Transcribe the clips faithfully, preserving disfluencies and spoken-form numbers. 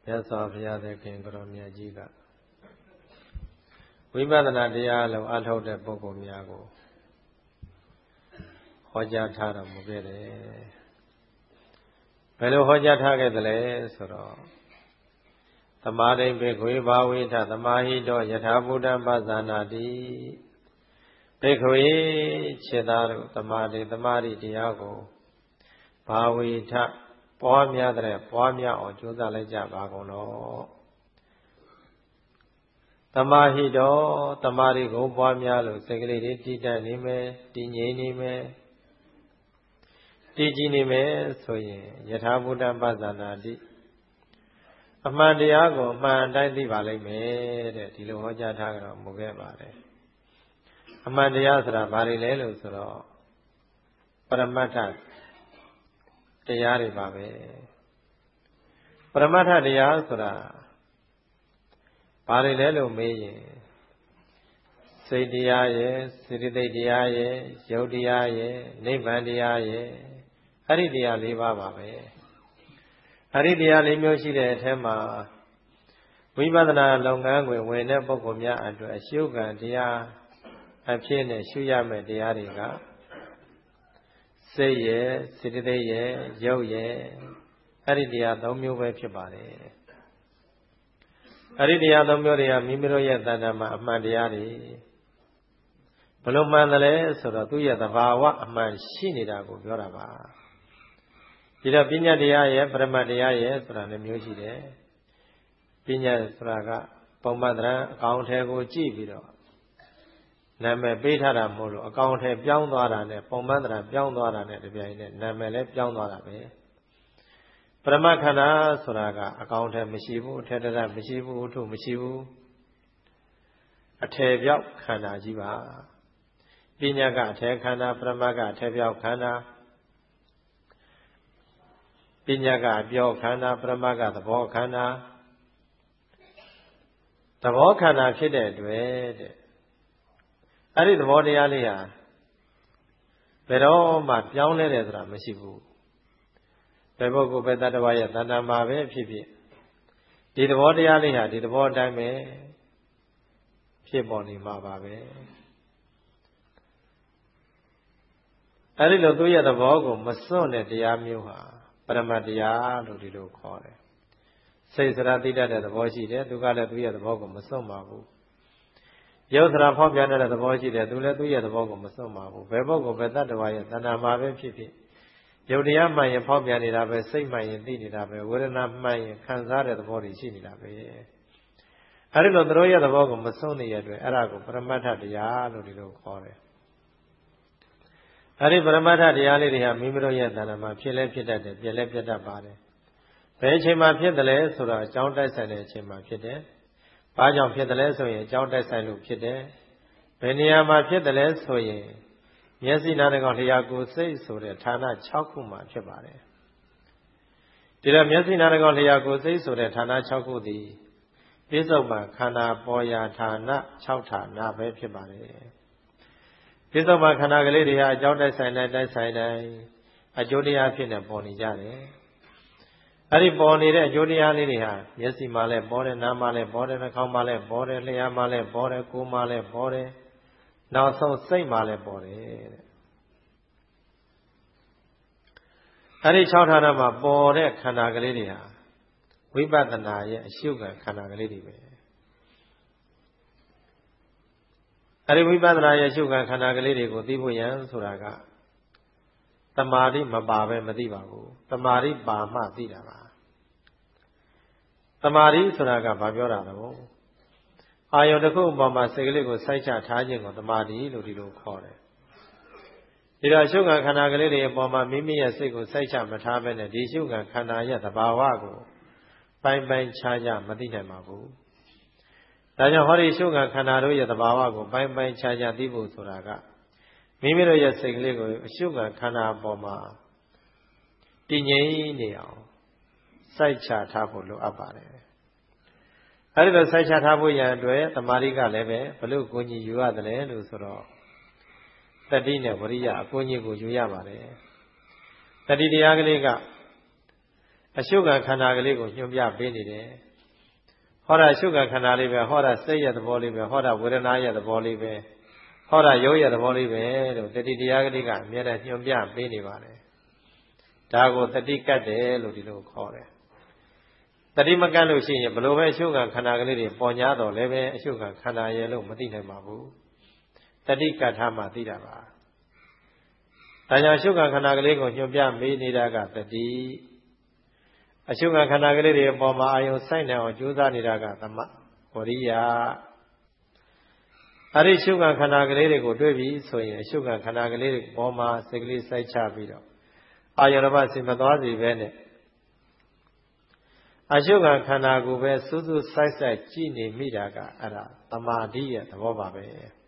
မြတ်စွာဘုရားသခင်ကိုရောမြတ်ကြီးကဝိပဿနာတရားလုံးအထောက်တဲ့ပုဂ္ဂိုလ်များကိုဟောကြားထားတော်မူခဲ့တယ်ဘယ်လိုဟောကြားထားခဲ့သလဲဆိုတော့သမာဓိဘေခွေဘာဝိထသမာဟိတောယထာဘုဒ္ဓပဇာနာတိဘေခွေခြေသားတို့သမာဓိသမာဓိတရားကိုဘာဝိထပွားများတဲ့ပွားများအောင်ကြိုးစားလိုက်ကြပါကုန်တော့သမာဟိတောသမာဓိကိုပွားများလို့စိတ်ကလေးတွေတည်တတ်နေမယ်တည်ငြိမ်နေမယ်တည်ကြည်နေမယ်ဆိုရင်ယထာဘုဒ္ဓပဇာနာတိအမှန်တရားကိုအမှန်တိုင်းသိပါလိမ့်မယ်တဲ့ဒီလိုဟောကြားထားကြတော့မူခဲ့ပါတယ်အမှန်တရားဆိုတာဘာတွေလဲလို့ဆိုတော့ပရမတ္ထတရားတွေပါပဲပရမတ္ထတရားဆိုတာဘာတွေလဲလို့မေးရင်စိတ်တရားရဲ့စေတသိက်တရားရဲ့ယုတ်တရားရဲ့နိဗ္ဗာန်တရားရဲ့အဲ့ဒီတရား၄ပါးပါပဲအဲ့ဒီတရား၄မျိုးရှိတဲ့အထက်မှာဝိပဿနာလုပ်ငန်းကိုဝင်တဲ့ပုဂ္ဂိုလ်များအတွက်အရှုခံတရားအဖြစ်နဲ့ရှုရမယ့်တရားတွေကစိတ်ရဲ့စေတသိက်ရဲ့ယုတ်ရဲ့အဲ့ဒီတရား၃မျိုးပဲဖြစ်ပါတယ်အဲ့ဒီတရား၃မျိုးတွေကမိမိတို့ရဲ့တဏ္ဍာမှာအမှန်တရားတွေဘလို့မှန်တယ်လဲဆိုတော့သူ့ရဲ့သဘာဝအမှန်ရှိနေတာကိုပြောတာပါဒီတော့ပညာတရားရဲ့ပရမတ်တရားရဲ့ဆိုတာလည်းမျိုးရှိတယ်ပညာဆိုတာကပုံမှန်တဲ့အကောင်အထည်ကိုကြည့်ပြီးတော့နာမည်ပေးထားတာမဟုတ်လို့အကောင်အထည်ပြောင်းသွားတာနဲ့ပုံမှန်တရားပြောင်းသွားတာနဲ့တပြိုင်နက်နာမည်လည်းပြောင်းသွားတာပဲပရမတ်ခန္ဓာဆိုတာကအကောင်အထည်မရှိဘူးအထည်တရမရှိဘူးအထုမရှိဘူးအထည်ပြောက်ခန္ဓာကြီးပါပညာကအထည်ခန္ဓာပရမတ်ကအထည်ပြောက်ခန္ဓာပညာကအပြောခန္ဓာပရမတ်ကသဘောခန္ဓာသဘောခန္ဓာဖြစ်တဲ့အတွက်တဲ့အဲ့ဒီသဘောတရားလေးဟာဘယ်တော့မှပြောင်းလဲတယ်ဆိုတာမရှိဘူးဘယ်ပုဂ္ဂိုလ်ပဲတတ္တဝါရဲ့တဏ္ဍာမှာပဲဖြစ်ဖြစ်ဒီသဘောတရားလေးဟာဒီသဘောအတိုင်းပဲဖြစ်ပေါ်နေမှာပါပဲအဲ့ဒီလိုသူ့ရဲ့သဘောကိုမစွန့်တဲ့တရားမျိုးဟာပရမတ်တရားလို့ဒီလိုခေါ်တယ်စိတ်စရာသိတတ်တဲ့သဘောရှိတယ်သူကလည်းသူ့ရဲ့သဘောကိုမစွန့်ပါဘူးယုတ်စရာဖောက်ပြန်တဲ့သဘောရှိတယ်သူလည်းသူ့ရဲ့သဘောကိုမစွန့်ပါဘူးဘယ်ပုဂ္ဂိုလ်ပဲတတ္တဝါရဲ့တဏ္ဍာမှာပဲဖြစ်ဖြစ်ယုတ်တရားမှန်ရင်ဖောက်ပြန်နေတာပဲစိတ်မှန်ရင်သိနေတာပဲဝေဒနာမှန်ရင်ခံစားတဲ့သဘောတွေရှိနေတာပဲအဲဒီလိုသူတို့ရဲ့သဘောကိုမစွန့်နေတဲ့အတွက်အဲ့ဒါကိုပရမတ္ထတရားလို့ဒီလိုခေါ်တယ်အဲဒီပရမတ္ထတရားလေးတွေဟာမိမိတို့ရဲ့တဏ္ဍာမှာဖြစ်လဲဖြစ်တတ်တယ်ပြည့်လဲပြတ်တတ်ပါတယ်ဘယ်အချိန်မှဖြစ်တယ်လဲဆိုတော့အကြောင်းတိုက်ဆိုင်တဲ့အချိန်မှဖြစ်တယ်ဘာကြောင့်ဖြစ်တယ်လဲဆိုရင်အကြောင်းတိုက်ဆိုင်လို့ဖြစ်တယ်ဘယ်နေရာမှာဖြစ်တယ်လဲဆိုရင်မျက်စိနားနှာခေါင်းလျှာကိုယ်စိတ်ဆိုတဲ့ဌာန၆ခုမှာဖြစ်ပါတယ်ဒီတော့မျက်စိနားနှာခေါင်းလျှာကိုယ်စိတ်ဆိုတဲ့ဌာန၆ခုသည်ပြစ္ဆုတ်ပံခန္ဓာပေါ်ရာဌာန၆ဌာနပဲဖြစ်ပါတယ်ပြစ္ဆုတ်ပံခန္ဓာကလေးတွေဟာအကြောင်းတိုက်ဆိုင်တဲ့တိုက်ဆိုင်တဲ့အကျိုးတရားဖြစ်နေပေါ်နေကြတယ်အဲ့ဒီပေါ်နေတဲ့အကျိုးတရားလေးတွေဟာမျက်စိမှာလည်းပေါ်တယ်နားမှာလည်းပေါ်တယ်နှာခေါင်းမှာလည်းပေါ်တယ်လျှာမှာလည်းပေါ်တယ်ကိုယ်မှာလည်းပေါ်တယ်နောက်ဆုံးစိတ်မှာလည်းပေါ်တယ်တဲ့အဲ့ဒီ၆ဌာနမှာပေါ်တဲ့ခန္ဓာကလေးတွေဟာဝိပဿနာရဲ့အရှုခံခန္ဓာကလေးတွေပဲအဲ့ဒီဝိပဿနာရဲ့အရှုခံခန္ဓာကလေးတွေကိုသိဖို့ရန်ဆိုတာကတမာတိမပါပဲမသိပါဘူးတမာတိပါမှသိတာပါတမာတိဆိုတာကဘာပြောတာလဲအာယုန်တစ်ခုအပေါ်မှာစိတ်ကလေးကိုစိုက်ချထားခြင်းကိုတမာတိလို့ဒီလိုခေါ်တယ်ဒီတော့ရှုခံခန္ဓာကလေးတွေအပေါ်မှာမိမိရဲ့စိတ်ကိုစိုက်ချမထားဘဲနဲ့ဒီရှုခံခန္ဓာရဲ့သဘာဝကိုပိုင်းပိုင်းခြားခြားမသိနိုင်ပါဘူးဒါကြောင့်ဟောဒီရှုခံခန္ဓာတို့ရဲ့သဘာဝကိုပိုင်းပိုင်းခြားခြားသိဖို့ဆိုတာကမိမိတို့ရဲ့စိတ်ကလေးကိုအရှုခံခန္ဓာအပေါ်မှာတည်ငြိမ်နေအောင်စိုက်ချထားဖို့လိုအပ်ပါတယ်အဲဒီလိုစိုက်ချထားဖို့ရန်အတွက်တမာရိကလည်းပဲဘလို့ကိုကြီးယူရတယ်လို့ဆိုတော့တတိနဲ့ဝရိယအကိုကြီးကိုယူရပါတယ်တတိတရားကလေးကအရှုခံခန္ဓာကလေးကိုညွှန်ပြပေးနေတယ်ဟောတာအရှုခံခန္ဓာလေးပဲဟောတာစိတ်ရဲ့သဘောလေးပဲဟောတာဝေဒနာရဲ့သဘောလေးပဲဟောတာရုပ်ရဲ့သဘောလေးပဲလို့တတိတရားကလေးကအမြဲတမ်းညွှန်ပြပေးနေပါတယ်ဒါကိုတတိကတ်တယ်လို့ဒီလိုခေါ်တယ်တတိမကတ်လို့ရှိရင်ဘလို့ပဲအရှုခံခန္ဓာကလေးတွေပေါ်냐တော့လည်းပဲအရှုခံခန္ဓာရဲ့လို့မသိနိုင်ပါဘူးတတိကတ်ထားမှသိတာပါဒါကြောင့်အရှုခံခန္ဓာကလေးကိုညွှန်ပြမေးနေတာကတတိအရှုခံခန္ဓာကလေးတွေအပေါ်မှာအာယုံစိုက်နေအောင်ကြိုးစားနေတာကသမဝရိယအဲ့ဒီအရှုခံခန္ဓာကလေးတွေကိုတွေ့ပြီဆိုရင်အရှုခံခန္ဓာကလေးတွေပေါ်မှာစိတ်ကလေးစိုက်ချပြီးတော့အာယုံတစ်ပါးစီမသွားစီပဲနဲ့အရှုခံခန္ဓာကိုပဲစူးစူးစိုက်စိုက်ကြည့်နေမိတာကအဲ့ဒါသမာဓိရဲ့သဘောပါပဲ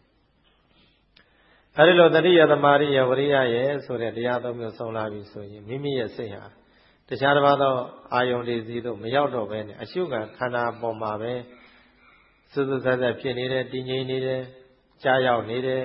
အဲ့ဒီလိုတတိယသမာဓိရဲ့ဝရိယရဲ့ဆိုတဲ့တရားသုံးမျိုးဆုံးလာပြီဆိုရင်မိမိရဲ့စိတ်ဟာတခြားတစ်ပါးသောအာယုန်တွေစီတို့မရောက်တော့ဘဲနဲ့အရှုခံခန္ဓာပေါ်မှာပဲစူးစူးစိုက်စိုက်ဖြစ်နေတယ်တည်ငြိမ်နေတယ်ကြားရောက်နေတယ်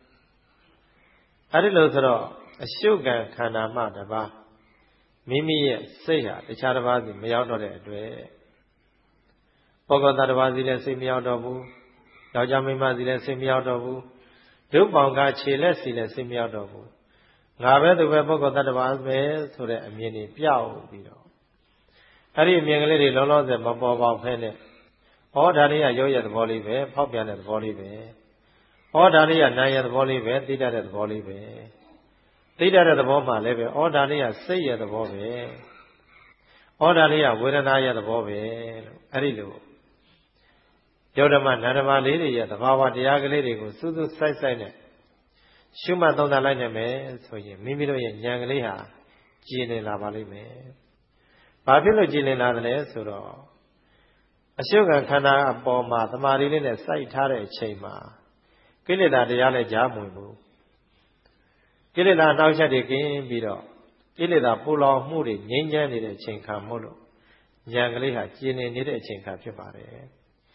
အဲ့ဒီလိုဆိုတော့အရှုခံခန္ဓာမှတပါးမိမိရဲ့စိတ်ဟာတခြားတစ်ပါးစီမရောက်တော့တဲ့အတွက်ပုဂ္ဂိုလ်သားတစ်ပါးစီလည်းစိတ်မရောက်တော့ဘူးယောက်ျားမိန်းမစီလည်းစိတ်မရောက်တော့ဘူးဒုပေါင်ကခြေလက်စီလည်းစိတ်မရောက်တော့ဘူးငါပဲသူပဲပုဂ္ဂိုလ်တ attva ပဲဆိုတဲ့အမြင်တွေပြောက်ပြီးတော့အဲ့ဒီအမြင်ကလေးတွေလုံးလုံးစဲမပေါ်ပေါက်ဖဲနဲ့ဟောဒါလေးကရုပ်ရဲ့သဘောလေးပဲဖောက်ပြန်တဲ့သဘောလေးပဲဟောဒါလေးကနာမ်ရဲ့သဘောလေးပဲသိတတ်တဲ့သဘောလေးပဲသိတတ်တဲ့သဘောမှလည်းပဲဟောဒါလေးကစိတ်ရဲ့သဘောပဲဟောဒါလေးကဝေဒနာရဲ့သဘောပဲလို့အဲ့ဒီလိုယုတ်ဓမ္မနာမ်ဓမ္မလေးတွေရဲ့သဘာဝတရားကလေးတွေကိုစူးစူးစိုက်စိုက်နဲ့ရှုမှတ်သုံးသပ်လိုက်နိုင်မယ်ဆိုရင်မိမိတို့ရဲ့ဉာဏ်ကလေးဟာကြည်လင်လာပါလိမ့်မယ်။ဘာဖြစ်လို့ကြည်လင်လာသလဲဆိုတော့အရှုခံခန္ဓာအပေါ်မှာသမာဓိလေးနဲ့စိုက်ထားတဲ့အချိန်မှာကိလေသာတရားနဲ့ကြားမဝင်ဘူး။ကိလေသာနှောက်ယှက်တွေကင်းပြီးတော့ကိလေသာပူလောင်မှုတွေငြိမ်းချမ်းနေတဲ့အချိန်ခါမို့လို့ဉာဏ်ကလေးဟာကြည်လင်နေတဲ့အချိန်ခါဖြစ်ပါတယ်။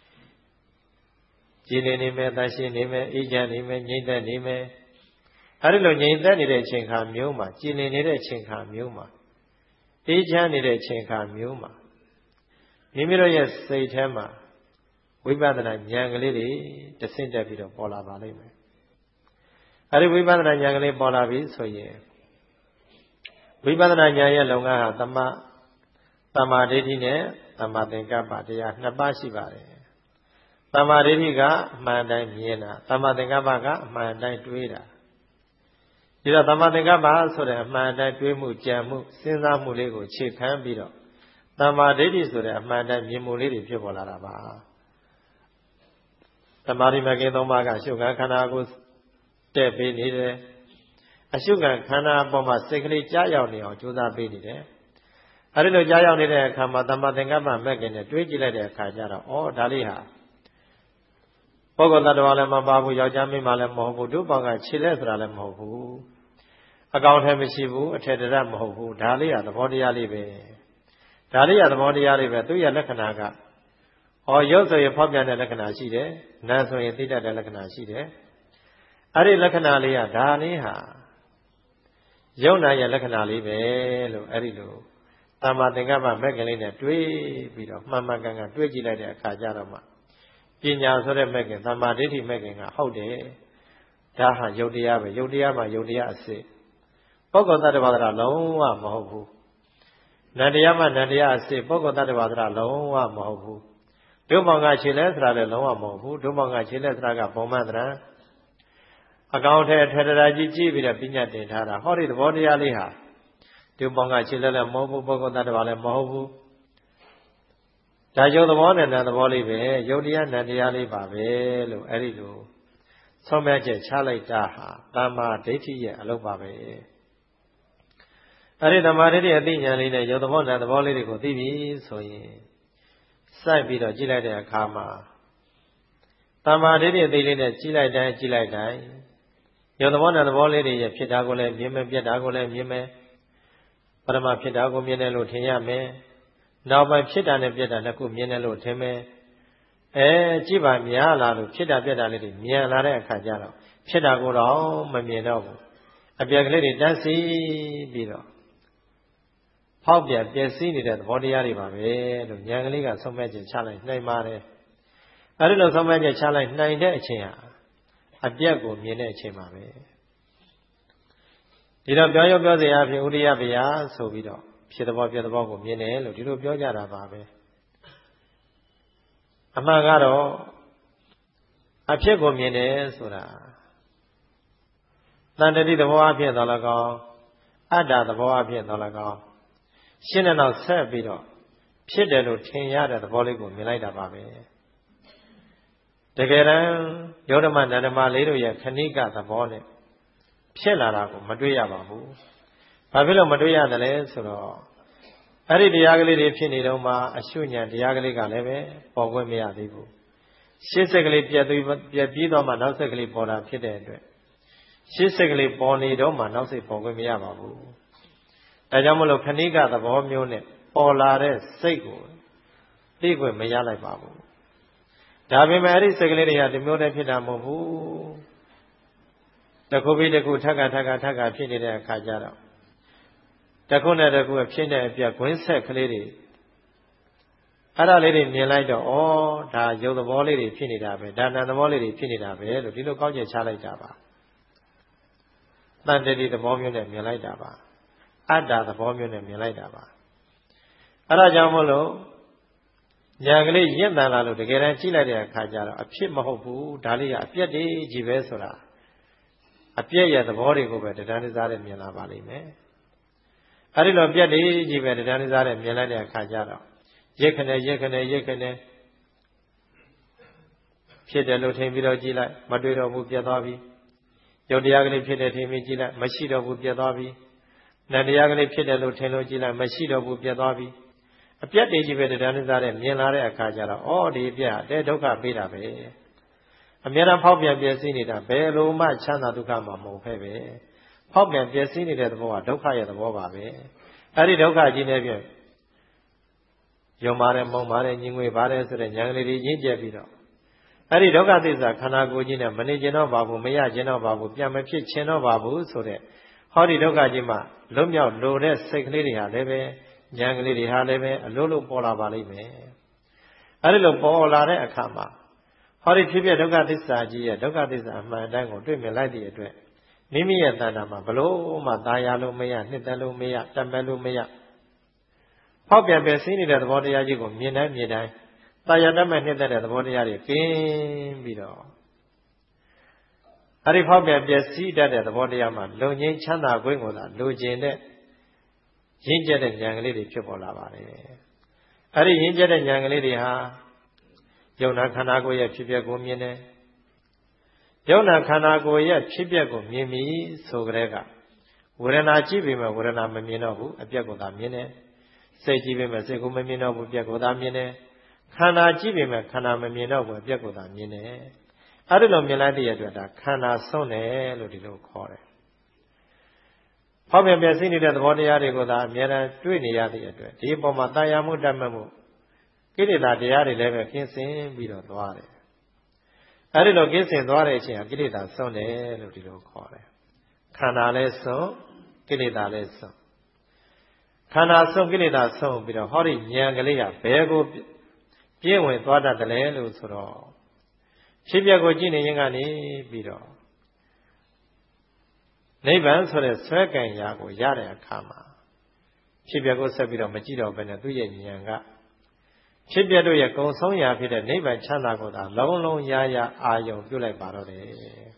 ကြည်လင်နေမယ်၊တန်ရှင်းနေမယ်၊အေးချမ်းနေမယ်၊ငြိမ့်သက်နေမယ်အဲဒီလိုငြိမ်သက်နေတဲ့အချိန်ခါမျိုးမှာကြည်လင်နေတဲ့အချိန်ခါမျိုးမှာအေးချမ်းနေတဲ့အချိန်ခါမျိုးမှာမိမိတို့ရဲ့စိတ်ထဲမှာဝိပဿနာဉာဏ်ကလေးတွေတဆင့်တက်ပြီးတော့ပေါ်လာပါလိမ့်မယ်အဲဒီဝိပဿနာဉာဏ်ကလေးပေါ်လာပြီဆိုရင်ဝိပဿနာဉာဏ်ရဲ့လုပ်ငန်းဟာသမသမ္မာဒိဋ္ဌိနဲ့သမ္မာသင်္ကပ္ပတရားနှစ်ပါးရှိပါတယ်သမ္မာဒိဋ္ဌိကအမှန်တိုင်းမြင်တာသမ္မာသင်္ကပ္ပကအမှန်တိုင်းတွေးတာဒီတော့သမ္မာသင်္ကပ္ပဆိုတဲ့အမှန်တိုင်းတွေးမှုကြံမှုစဉ်းစားမှုလေးကိုခြေခံပြီးတော့သမ္မာဒိဋ္ဌိဆိုတဲ့အမှန်တိုင်းမြင်မှုလေးတွေဖြစ်ပေါ်လာတာပါသမာဓိမဂ်ကသုံးပါးကအရှုခံခန္ဓာကိုတဲ့ပေးနေတယ်အရှုခံခန္ဓာအပေါ်မှာစိတ်ကလေးကြားရောက်နေအောင်ကြိုးစားပေးနေတယ်အဲဒီလိုကြားရောက်နေတဲ့အခါမှာသမ္မာသင်္ကပ္ပမဂ်ကနဲ့တွေးကြည့်လိုက်တဲ့အခါကျတော့ဩဒါလေးဟာပုဂ္ဂိုလ်တ attva လည်းမပါဘူးယောက်ျားမိန်းမလည်းမဟုတ်ဘူးဒုပေါင်းကခြေလက်ဆိုတာလည်းမဟုတ်ဘူးအကောင်ထဲမရှိဘူးအထက်တရမဟုတ်ဘူးဒါလေးကသဘောတရားလေးပဲဒါလေးကသဘောတရားလေးပဲသူ့ရဲ့လက္ခဏာကဟောရုပ်ဆိုရင်ဖောက်ပြန်တဲ့လက္ခဏာရှိတယ်နာမ်ဆိုရင်သိတတ်တဲ့လက္ခဏာရှိတယ်အဲ့ဒီလက္ခဏာလေးကဒါလေးဟာယုံနာရဲ့လက္ခဏာလေးပဲလို့အဲ့ဒီလိုသမ္မာသင်္ကပ္ပမဂ္ဂင်လေးနဲ့တွေးပြီးတော့မှန်မှန်ကန်ကန်တွေးကြည့်လိုက်တဲ့အခါကျတော့မှပညာဆိုတဲ့မဂ္ဂင်သမ္မာဒိဋ္ဌိမဂ္ဂင်ကဟုတ်တယ်ဒါဟာယုတ်တရားပဲယုတ်တရားမှာယုတ်တရားအစစ်ပုဂ္ဂိုလ်တ attva တရားလုံးဝမဟုတ်ဘူးနန္တရားမှာနန္တရားအစစ်ပုဂ္ဂိုလ်တ attva တရားလုံးဝမဟုတ်ဘူးဒုမောင်ကခြေလဲဆိုတာလည်းလုံးဝမဟုတ်ဘူးဒုမောင်ကခြေလဲဆိုတာကဘုံမန္တရံအကောင်ထဲအထက်တရားကြီးကြည့်ပြီးတော့ပညာတင်ထားတာဟောဒီသဘောတရားလေးဟာဒုမောင်ကခြေလဲလည်းမဟုတ်ဘူးပုဂ္ဂိုလ်တ attva လည်းမဟုတ်ဘူးဒါယုတ်သဘောနဲ့နံသဘောလေးပဲယုတ်တရားနံတရားလေးပါပဲလို့အဲ့ဒီလိုဆုံးဖြတ်ချက်ချလိုက်တာဟာတမ္မာဒိဋ္ဌိရဲ့အလုပ်ပါပဲအဲ့ဒီတမ္မာဒိဋ္ဌိအသိဉာဏ်လေးနဲ့ယုတ်သဘောနံသဘောလေးတွေကိုသိပြီဆိုရင်စိုက်ပြီးတော့ကြည့်လိုက်တဲ့အခါမှာတမ္မာဒိဋ္ဌိအသိလေးနဲ့ကြည့်လိုက်တိုင်းကြည့်လိုက်တိုင်းယုတ်သဘောနံသဘောလေးတွေရဲ့ဖြစ်တာကိုလည်းမြင်မယ်ပြက်တာကိုလည်းမြင်မယ်ပရမဖြစ်တာကိုမြင်တယ်လို့ထင်ရမယ်နောက်ပိုင်းဖြစ်တာနဲ့ပြက်တာနှစ်ခုမြင်တယ်လို့ထင်မယ်အဲကြည့်ပါများလာလို့ဖြစ်တာပြက်တာလေးတွေမြင်လာတဲ့အခါကျတော့ဖြစ်တာကိုတော့မမြင်တော့ဘူးအပြက်ကလေးတွေတန်းစီပြီးတော့ဖောက်ပြန်ပျက်စီးနေတဲ့သဘောတရားတွေပါပဲလို့ဉာဏ်ကလေးကဆုံးဖြတ်ချက်ချလိုက်နိုင်ပါတယ်အဲဒီလိုဆုံးဖြတ်ချက်ချလိုက်နိုင်တဲ့အချိန်ဟာအပြတ်ကိုမြင်တဲ့အချိန်ပါပဲဒီတော့ပြောရောပြောစရာအဖြစ်ဥရိယဗျာဆိုပြီးတော့ဖြစ်သဘောပြသဘောကိုမြင်တယ်လို့ဒီလိုပြောကြတာပါပဲအမှန်ကတော့အဖြစ်ကိုမြင်တယ်ဆိုတာတန်တတိသဘောအဖြစ်တော်၎င်းအတ္တသဘောအဖြစ်တော်၎င်းရှင်းတဲ့နောက်ဆက်ပြီးတော့ဖြစ်တယ်လို့ထင်ရတဲ့သဘောလေးကိုမြင်လိုက်တာပါပဲတကယ်တမ်းယောဓမနန္ဒမလေးတို့ရဲ့ခဏိကသဘောနဲ့ဖြစ်လာတာကိုမတွေ့ရပါဘူးဘာဖြစ်လို့မတွေ့ရတယ်လဲဆိုတော့အဲ့ဒီတရားကလေးတွေဖြစ်နေတော့မှအရှုဉဏ်တရားကလေးကလည်းပဲပေါ်ခွင့်မရသေးဘူးရှင်းစက်ကလေးပြတ်ပြီးပြတ်ပြီးတော့မှနောက်စက်ကလေးပေါ်တာဖြစ်တဲ့အတွက်ရှင်းစက်ကလေးပေါ်နေတော့မှနောက်စိတ်ပေါ်ခွင့်မရပါဘူးဒါကြောင့်မလို့ခဏိကသဘောမျိုးနဲ့ပေါ်လာတဲ့စိတ်ကိုသိခွင့်မရလိုက်ပါဘူးဒါပေမဲ့အဲ့ဒီစိတ်ကလေးတွေကဒီမျိုးတည်းဖြစ်တာမဟုတ်ဘူးတခုပြီးတခုထပ်ကထပ်ကထပ်ကဖြစ်နေတဲ့အခါကျတော့တခုနဲ့တခုဖြစ်တဲ့အပြတ်ခွင်းဆက်ကလေးတွေအဲ့ဒါလေးတွေမြင်လိုက်တော့ဩဒါရုပ်သဘောလေးတွေဖြစ်နေတာပဲဒါနာသဘောလေးတွေဖြစ်နေတာပဲလို့ဒီလိုကောက်ချက်ချလိုက်တာပါတန်တတိသဘောမျိုးနဲ့မြင်လိုက်တာပါအတ္တသဘောမျိုးနဲ့မြင်လိုက်တာပါအဲ့ဒါကြောင့်မို့လို့ညာကလေးရင့်တန်လာလို့တကယ်တမ်းကြည့်လိုက်တဲ့အခါကျတော့အဖြစ်မဟုတ်ဘူးဒါလေးကအပြက်တည်းကြီးပဲဆိုတာအပြက်ရဲ့သဘောတွေကိုပဲတရားနိစားနဲ့မြင်လာပါလိမ့်မယ်အဲ့ဒီလိုအပြက်တည်းကြီးပဲတရားနိစားနဲ့မြင်လိုက်တဲ့အခါကျတော့ရက်ခနဲ့ရက်ခနဲ့ရက်ခနဲ့ဖြစ်တယ်လို့ထင်ပြီးတော့ကြည့်လိုက်မတွေ့တော့ဘူးပြတ်သွားပြီရုပ်တရားကလေးဖြစ်တယ်ထင်ပြီးကြည့်လိုက်မရှိတော့ဘူးပြတ်သွားပြီနာတရားကလေးဖြစ်တယ်လို့ထင်လို့ကြည့်လိုက်မရှိတော့ဘူးပြတ်သွားပြီအပြတ်တည်းကြီးပဲတရားနိစားနဲ့မြင်လာတဲ့အခါကျတော့အော်ဒီအပြတ်တဲ့ဒုက္ခပေးတာပဲအများအားဖောက်ပြန်ပျက်စီးနေတာဘယ်လိုမှချမ်းသာဒုက္ခမှမဟုတ်ဖဲပဲဖောက်ပြန်ပျက်စီးနေတဲ့သဘောကဒုက္ခရဲ့သဘောပါပဲအဲ့ဒီဒုက္ခကြီးနဲ့ပြန်ယုံပါတယ်မုံပါတယ်ညင်ငွေပါတယ်ဆိုတဲ့ဉာဏ်ကလေးတွေရင့်ကျက်ပြီးတော့အဲ့ဒီဒုက္ခသစ္စာခန္ဓာကိုယ်ကြီးနဲ့မနေကျင်တော့ပါဘူးမရကျင်တော့ပါဘူးပြန်မဖြစ်ချင်တော့ပါဘူးဆိုတဲ့ဟောဒီဒုက္ခကြီးမှလွတ်မြောက်လိုတဲ့စိတ်ကလေးတွေဟာလည်းပဲဉာဏ်ကလေးတွေဟာလည်းပဲအလိုလိုပေါ်လာပါလိမ့်မယ်အဲ့ဒီလိုပေါ်လာတဲ့အခါမှာဟောဒီဖြစ်ဖြစ်ဒုက္ခသစ္စာကြီးရဲ့ဒုက္ခသစ္စာအမှန်တမ်းကိုတွေ့မြင်လိုက်တဲ့အတွက်မိမိရဲ့တဏ္ဍာမှာဘလို့မှသာယာလို့မရနှစ်သက်လို့မရတတ်မဲ့လို့မရဖောက်ပြန်ပျက်စီးနေတဲ့သဘောတရားကြီးကိုမြင်တိုင်းမြင်တိုင်းသာယာတတ်မဲ့နှစ်သက်တဲ့သဘောတရားတွေကင်းပြီးတော့အဲ့ဒီဖောက်ပြန်ပျက်စီးတတ်တဲ့သဘောတရားမှာလုံငြိမ်းချမ်းသာခွင့်ကိုသာလိုချင်တဲ့ရင့်ကျက်တဲ့ဉာဏ်ကလေးတွေဖြစ်ပေါ်လာပါတယ်အဲ့ဒီရင့်ကျက်တဲ့ဉာဏ်ကလေးတွေဟာယုံနာခန္ဓာကိုယ်ရဲ့ဖြစ်ပျက်ကိုမြင်တယ်ယုံနာခန္ဓာကိုယ်ရဲ့ဖြစ်ပျက်ကိုမြင်ပြီဆိုကြတဲ့ကဝေဒနာကြည့်ပြီးမှဝေဒနာမမြင်တော့ဘူးအပြက်ကိုသာမြင်တယ်စိတ်ကြည့်ပြီးမှစိတ်ကိုမမြင်တော့ဘူးပြက်ကိုသာမြင်တယ်ခန္ဓာကြည့်ပြီးမှခန္ဓာမမြင်တော့ဘူးပြက်ကိုသာမြင်တယ်အဲ့ဒီလိုမြင်လိုက်တဲ့အတွက်ဒါခန္ဓာဆုံးတယ်လို့ဒီလိုခေါ်တယ်ဖောက်ပြန်ပြည့်စည်နေတဲ့သဘောတရားတွေကိုသာအများအားတွေ့နေရတဲ့အတွက်ဒီအပေါ်မှာတာယာမှုတတ်မှတ်မှုကိလေသာတရားတွေလည်းပဲကင်းစင်ပြီးတော့သွားတယ်အဲ့ဒီလိုကင်းစင်သွားတဲ့အချိန်ဟာကိလေသာဆုံးတယ်လို့ဒီလိုခေါ်တယ်ခန္ဓာလည်းဆုံးကိလေသာလည်းဆုံးခန္ဓာဆုံးကိလေသာဆုံးပြီးတော့ဟောဒီဉာဏ်ကလေးကဘယ်ကိုပြည့်ဝင်သွားတတ်တယ်လဲလို့ဆိုတော့ဖြစ်ပျက်ကိုကြည့်နေရင်ကနေပြီးတော့နိဗ္ဗာန်ဆိုတဲ့ဆွဲကံရာကိုရတဲ့အခါမှာဖြစ်ပျက်ကိုဆက်ပြီးတော့မကြည့်တော့ဘဲနဲ့သူ့ရဲ့ဉာဏ်ကဖြစ်ပျက်တို့ရဲ့ကုံဆုံးရာဖြစ်တဲ့နိဗ္ဗာန်ချမ်းသာကိုသာလုံးလုံးရရအာယုံပြုလိုက်ပါတော့တယ်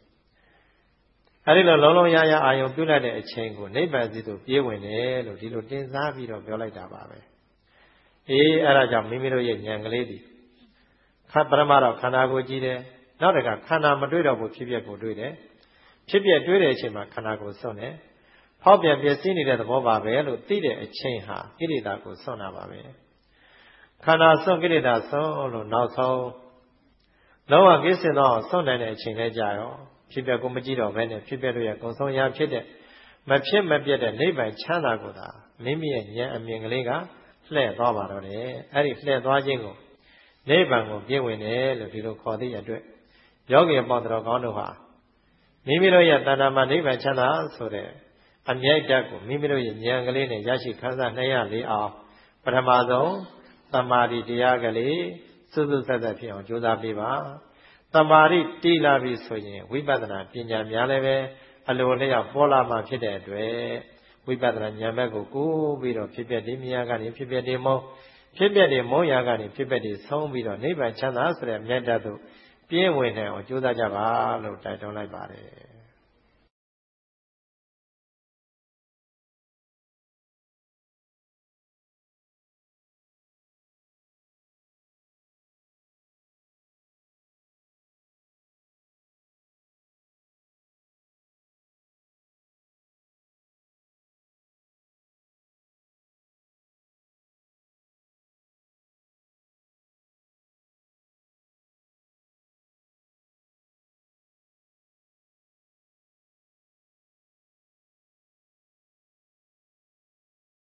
အဲဒီလိုလုံးလုံးရရအာယုံပြုလိုက်တဲ့အချိန်ကိုနိဗ္ဗာန်စီသို့ပြေးဝင်တယ်လို့ဒီလိုတင်စားပြီးတော့ပြောလိုက်တာပါပဲအေးအဲဒါကြောင့်မိမိတို့ရဲ့ဉာဏ်ကလေးဒီခပရမတော့ခန္ဓာကိုကြည့်တယ်နောက်တခါခန္ဓာမတွေ့တော့ဘူးဖြစ်ပျက်ကိုတွေ့တယ်ဖြစ်ပျက်တွေ့တဲ့အချိန်မှာခန္ဓာကိုစွန့်တယ်ဖောက်ပြန်ပျက်စီးနေတဲ့သဘောပါပဲလို့သိတဲ့အချိန်ဟာကိလေသာကိုစွန့်တာပါပဲခန္ဓာစွန့်ကိလေသာစွန့်လို့နောက်ဆုံးလုံးဝကိစ္စတော့စွန့်နိုင်တဲ့အချိန်လဲကြာရောဖြစ်ပျက်ကိုမကြည့်တော့ဘဲနဲ့ဖြစ်ပျက်တို့ရဲ့ကုံဆုံးရာဖြစ်တဲ့မဖြစ်မပြတ်တဲ့နိဗ္ဗာန်ချမ်းသာကိုသာမိမိရဲ့ဉာဏ်အမြင်ကလေးကလှည့်သွားပါတော့တယ်အဲ့ဒီလှည့်သွားခြင်းကိုနိဗ္ဗာန်ကိုပြည့်ဝင်တယ်လို့ဒီလိုခေါ်သည့်အတွက်ယောဂီပေါင်းတော်ကောင်းတို့ဟာမိမိတို့ရဲ့တဏ္ဍာမှာနိဗ္ဗာန်ချမ်းသာဆိုတဲ့အမြိုက်ဓာတ်ကိုမိမိတို့ရဲ့ဉာဏ်ကလေးနဲ့ရရှိခံစားနိုင်ရလေအောင်ပထမဆုံးသမာဓိတရားကလေးစွတ်စွတ်ဆက်ဆက်ဖြစ်အောင်ကြိုးစားပေးပါသမာဓိတည်လာပြီဆိုရင်ဝိပဿနာပညာများလည်းပဲအလိုလျောက်ပေါ်လာမှဖြစ်တဲ့အတွက်ဝိပဿနာဉာဏ်ဘက်ကိုကိုးပြီးတော့ဖြစ်ပျက်ဒီမြာကနေဖြစ်ပျက်ဒီမုံဖြစ်ပျက်ဒီမုံရာကနေဖြစ်ပျက်ဒီဆုံးပြီးတော့နိဗ္ဗာန်ချမ်းသာဆိုတဲ့အမြတ်တတ်သို့ပြည့်ဝင်နိုင်အောင်ကြိုးစားကြပါလို့တိုက်တွန်းလိုက်ပါတယ်